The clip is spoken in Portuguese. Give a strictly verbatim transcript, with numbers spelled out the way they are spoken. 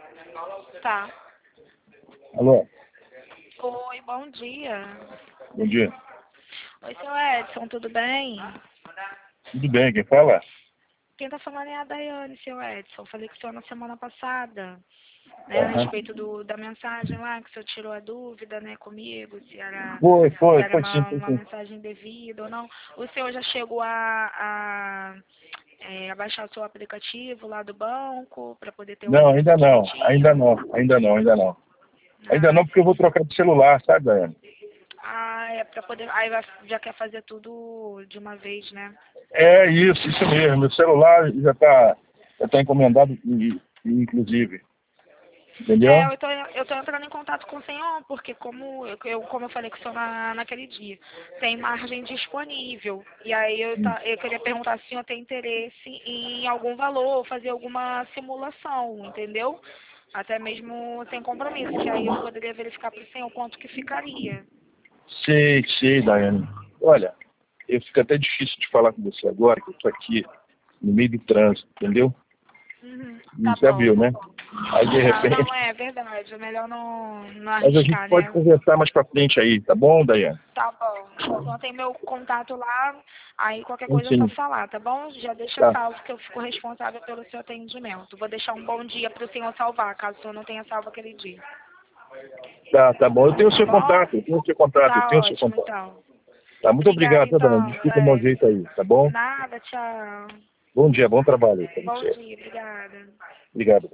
Tá. Alô, Oi, bom dia. bom dia. Oi, seu Edson, tudo bem? Tudo bem, quem fala? Quem tá falando é a Daiane, seu Edson. Falei com o senhor na semana passada, né, a Aham. respeito do, da mensagem lá, que o senhor tirou a dúvida, né, comigo, se era, Foi, se foi, era foi sim, uma, foi uma sim. mensagem devida ou não. O senhor já chegou a, a, é, a baixar o seu aplicativo lá do banco para poder ter o Não, acesso ainda não, ainda direitinho? não, ainda não, ainda não. Ainda Ah, não, porque eu vou sim. trocar de celular, sabe, Daiane? Ah, é para poder. Aí vai- já quer fazer tudo de uma vez, né? É isso, isso mesmo. Meu celular já está já tá encomendado, i- inclusive. É, Entendeu? eu tô, eu tô entrando em contato com o senhor, porque como eu, eu- como eu falei com o senhor na, naquele dia, tem margem disponível. E aí eu, Hum. tá, eu queria perguntar se o senhor tem interesse em algum valor, fazer alguma simulação, entendeu? Até mesmo sem compromisso, que aí eu poderia verificar para o senhor quanto que ficaria. Sei, sei, Daiane. Olha, eu fico até difícil de falar com você agora, que eu estou aqui no meio do trânsito, entendeu? Uhum, tá Você já bom. viu, né? Aí, de Tá, repente... não, é verdade. É melhor não, não Mas a gente arriscar, pode né? conversar mais pra frente aí, tá bom, Daiane? Tá bom. Então tem meu contato lá, aí qualquer Sim, coisa é só sim. falar, tá bom? Já deixa Tá. salvo que eu fico responsável pelo seu atendimento. Vou deixar um bom dia para o senhor salvar, caso o senhor não tenha salvo aquele dia. Tá, tá bom. Eu tenho o Tá seu bom? contato, eu tenho o seu contato, eu Tá tenho o seu ótimo, contato. então. Tá, muito Obrigada, obrigado, tá, Daiane? então, Desculpa o mau Clécio. jeito aí, tá bom? Nada, tchau. Bom dia, bom trabalho aí pra Bom você. dia, obrigada. Obrigado.